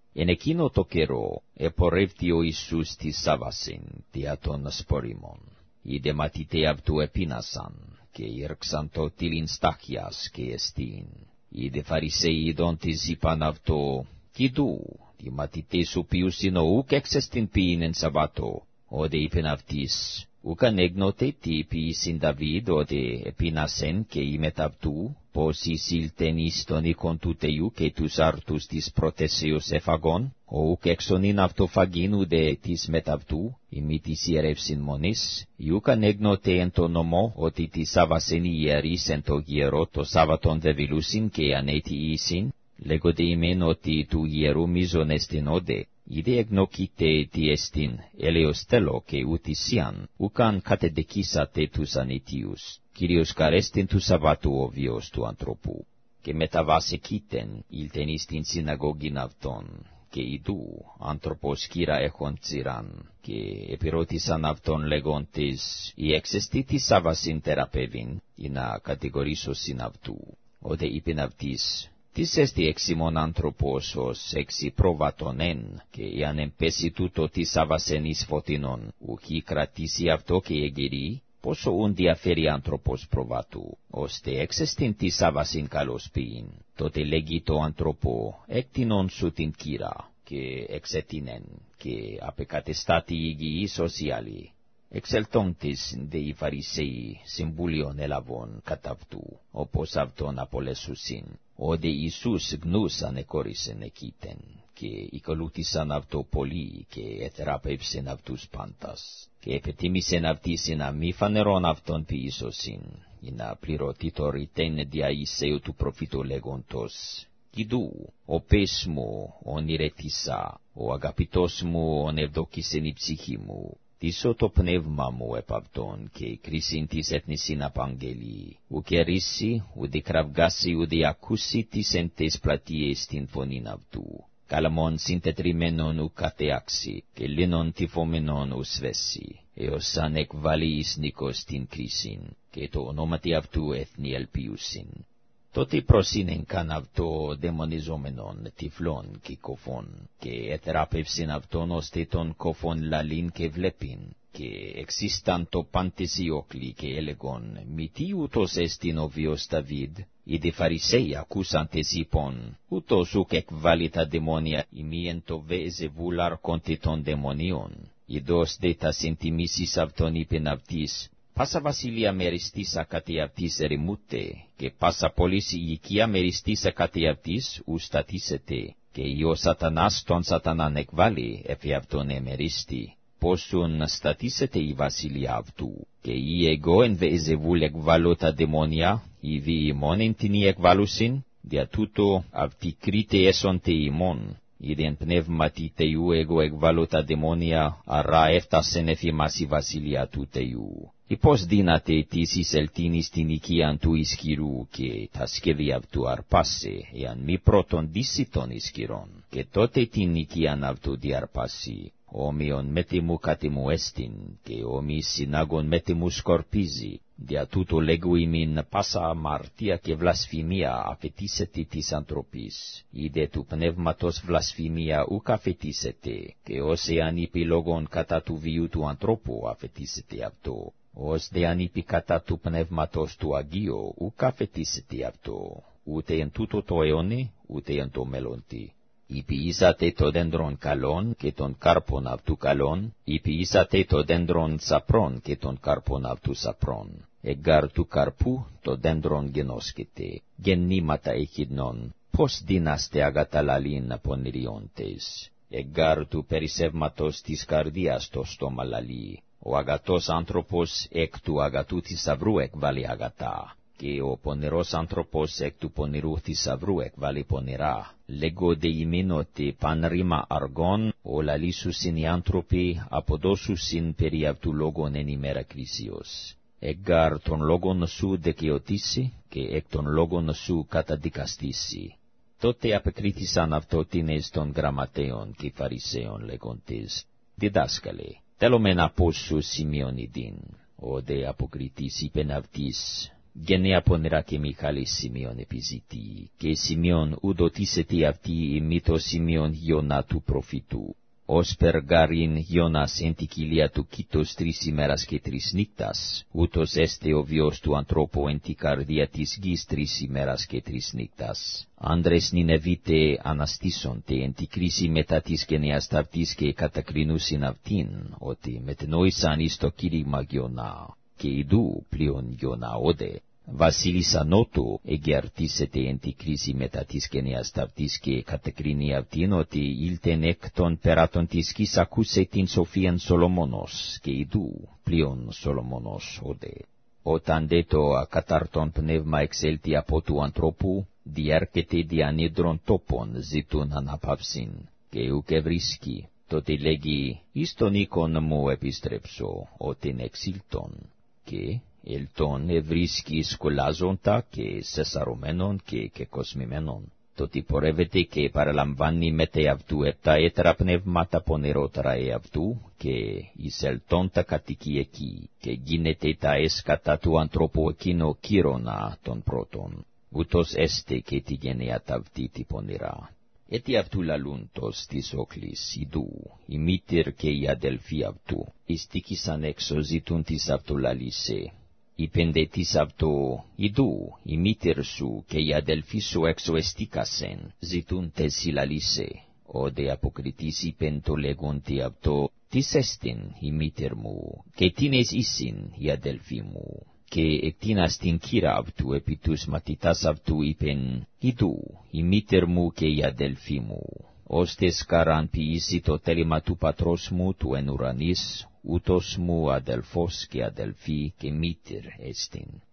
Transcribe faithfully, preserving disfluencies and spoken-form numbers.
εν εκείνο το καιρό επορεύτη ο Ιησούς της Σάββασιν δια των σπορίμων. Οι δε μαθηταί αυτού επίνασαν, και ήρξαν το τήλιν στάχιας και εστίν. Οι δε Φαρισαίοι ειδών της είπαν αυτό, «Κοίτου, οι μαθηταίες οποίους είναι ουκ εξεστιν ποιήν εν Σαββάτο». Ο δε είπεν αυτοίς, «Ουκ ανέγνωτε τι ποιήσιν Δαβίδ, ο δε επίνασεν και η μετ' αυτού, πως εισήλθεν εις τον οίκον του Θεού και τους άρτους της πρωτεσίως εφαγών, ο ουκ έξωνιν αυτοφαγήν ουδε της μετ' αυτού, ημί της ιερεύσιν μονής, ιουκ ανέγνωτε εν το νομό, ότι της Σάββασεν οι ιερείς εν το γερό το Σάββατον δε βιλούσιν και ανέτοιησιν, λέγονται ημέν ότι του ιερού μίζων εστιν όδε, είδε εγνώκητε τι εστιν, έλεος τέλο και ούτισιαν, ουκαν κατεδεκίσατε τους ανέτιους, κυρίως καρέστην του Σαββάτου ο βίος του ανθρώπου. Και μεταβάσεκείτεν, ήλθεν εις την συναγωγήν αυτών, και ειδού άνθρωπος κύρα έχον τσιράν, και επιρώτησαν αυτόν λέγοντες, «Η εξαιστή της Σάββασιν θεραπεύειν, ή να κατηγορήσωσιν αυτού». Ότε είπεν αυτοίς, «Τις έστι εξήμων άνθρωπος ως εξι πρόβατον εν, και εάν εμπέσει τούτο της Σάββασεν εις φωτίνον, ουχή κρατήσει αυτό και εγγυρεί, πόσο ουν διαφέρει άνθρωπος προβάτου, ώστε έξεστην της Σάββασιν καλώς ποιήν, τότε λέγει το άνθρωπο, έκτινον σου την κύρα, και εξέτεινεν, και απεκατεστάτη υγιής ως οι άλλοι. Εξελτώντες δε οι Φαρισαίοι συμβούλιον έλαβον κατά αυτού, όπως αυτον απολέσουσιν, ο δε Ιησούς γνούσαν εκόρισεν εκείτεν, και οικολούθησαν αυτό πολλοί, και εθεράπευσεν αυτούς πάντας, και επετίμησεν αυτοίς να μη φανερών αυτον ποιήσωσιν, ή να πληρωθεί το ρητέν δια Ισαίου του προφήτου λέγοντος, «Κοίτου, ο πες μου ονειρετήσα, ο αγαπητός μου ονευδόκησεν η ψυχή μου, τίσο το πνεύμα μου επ' αυτόν, και κρίσιν της έθνησιν απαγγελεί, ουκ ερήσει, ουδε κραυγάσει, ουδε ακούσει τις εν τες πλατείες την φωνήν αυτού. Καλαμόν συντετριμένον ουκ κατεάξει, και λίνον τυφωμένον ους βέσει, έως αν εκβάλει εις νίκος την κρίσιν, και το ονόματι αυτού έθνη ελπίουσιν». Τότε προσύνεν καν αυτό δαιμονιζόμενον τυφλών και κοφών, και εθεράπευσιν αυτόν ώστε τον κοφών λαλήν και βλέπειν, και εξίσταν το πάντες όκλοι και έλεγον, «Μη τι ούτως εστιν ο βίος Δαβίδ?» Οι δε Φαρισαίοι ακούσαντες είπον, «Ούτως ουκ εκβάλλει τα δαιμόνια, ημί εν το Βεεζεβούλ αρχόντε των δαιμονίων». Ιδώς δε τα συντιμήσεις αυτον είπεν αυτοίς, «Πάσα βασιλεία μεριστήσα κατ' αυτής ερημούτε, και πάσα πόλης η οικία μεριστήσα κατ' αυτής ουστατήσετε, και ο σατανάς τον σατανάν εκβάλλει, εφ' αυτόν εμερίστη. Πόσουν στατήσετε η βασιλεία αυτού, και η εγώ εν Βεεζεβούλ εκβάλλω τα δαιμόνια, οι δι ημών εν την εκβάλλουσιν, δια τούτο αυτοί κρίτε έσονται ημών. Είδεν πνεύματι Θεού εγώ εκβάλλω τα δαιμόνια, άρα έφτασεν εφ' ημάς η βασιλεία του Θεού. Ή πώς δύναται της εισελτήν στην οικίαν του ισχυρού, και τα σκεύη αυτού αρπάσε, εάν μη πρώτον δύσει των ισχυρών, και τότε την οικίαν αυτού διαρπάσει. Όμοιον μέτιμου κατιμού εστιν, και όμοι συνάγων μέτιμου σκορπίζει. Δια τούτο λέγω ημίν πάσα αμαρτία και βλασφημία αφαιτήσεται της ανθρωπής. Είδε του πνεύματος βλασφημία ουκ αφαιτήσεται, και ως εάν είπε λόγον κατά του βίου του ανθρώπου αφαιτήσεται αυτό. Ως δε αν είπε κατά του πνεύματος του Αγίου ουκ αφαιτήσεται αυτό, ούτε εν τούτο το αιώνε, ούτε εν το μέλλοντι. Υποιήσατε το δέντρον καλόν και τον κάρπον αυτού καλόν, υποιήσατε το δέντρον σαπρόν και τον κάρπον αυτού σαπρόν. Εγκάρ του καρπού το δέντρον γενόσκεται, γεννήματα εχidνών, πώς δίναστε αγαταλαλήν πονηριόντες. Εγκάρ του περισσεύματος της καρδίας το στόμα λαλεί, ο αγατός άνθρωπος εκ του αγατού θησαυρού εκβάλλει αγατά, και ο πονηρός άνθρωπος εκ του πονηρού θησαυρού εκβάλλει πονηρά. Λέγονται ημίν ότι παν ρήμα αργών, ο λαλήσουσιν οι άνθρωποι αποδώσουσιν περί αυτού λόγων εν ημέρα κρίσεως. Εγκάρ των λόγων σου δικαιωτήσει, και εκ των λόγων σου καταδικαστήσει. Τότε απεκρίθησαν αυτότινες των γραμματέων και φαρισαίων λέγοντες, «Διδάσκαλε, θέλουμε να πω σου σημειώνει την». Ο δε αποκριτής είπεν αυτοίς, γενέα πονερά και Μιχάλης Σημειών επιζητή, και Σημειών ουδοτήσεται αυτή ημίτω Σημειών Γιώνα του προφητού. Ως περγάριν Γιώνας εν τη κοιλία του κήτος τρεις ημέρας και τρεις νύκτας, ούτως έστε ο βιος του ανθρώπου εν τη καρδία της γης τρεις ημέρας και τρεις νύκτας. Άντρες Νινεβίτε αναστήσονται εν τη κρίση μετά της γενεάς ταυτής και κατακρινούσιν αυτήν, ότι μετενόησαν εις το κήρυγμα Γιώνα, και ειδού πλέον Γιώνα όδε. Βασίλισσα Νότου εγκαρτήσεται εν τη κρίση μετά της γενεάς ταυτής και κατακρίνει αυτήν ότι ήλτεν εκ των περάτων της γης ακούσε την σοφίαν Σολομόνος, και ειδού πλέον Σολομόνος όδε. Όταν δε το ακατάρτον πνεύμα εξέλθει από του ανθρώπου, διέρχεται διανύδρον τόπων ζητούν αναπαύσιν, και ουκ ευρίσκει, τότε λέγει, εις τον οίκον μου επιστρέψω, ότεν εξήλτον, και ελτον ευρίσκει σκολάζοντα και σεσαρωμένον και κεκοσμημένον. Τότε πορεύεται και παραλαμβάνει μετε αυτού επτά έτερα πνεύματα πονερότερα εαυτού, και εισελτών τα κατοικεί εκεί, και γίνεται τα έσκατα του ανθρώπου εκείνο κύρωνα των πρώτων. Ούτως έστε και τη γενεά ταυτή τη πονηρά. Έτι αυτού λαλούντος της όχλης ειδού, η μήτηρ και οι αδελφοί αυτού, ειστήκησαν έξω ζητούν της αυτού λαλήσε. Είπεν δε της αυτού, ειδού, η μήτηρ σου και οι αδελφοί σου έξω εστίκασεν, ζητούν τε συλλαλήσε. Ο δε αποκριτής είπεν το λέγοντι αυτό, τις έστιν η μήτηρ μου, και τίνες ήσιν οι αδελφοί μου. Και εκτείνας την κύρα αυτού επί τους μαθητάς αυτού είπεν, ειδού, η μήτηρ μου και οι αδελφοί μου, ώστε σκαράν ποιήσει το τέλημα του πατρός μου του εν ουρανής, ούτως μου αδελφός και αδελφή και μήτηρ έστιν.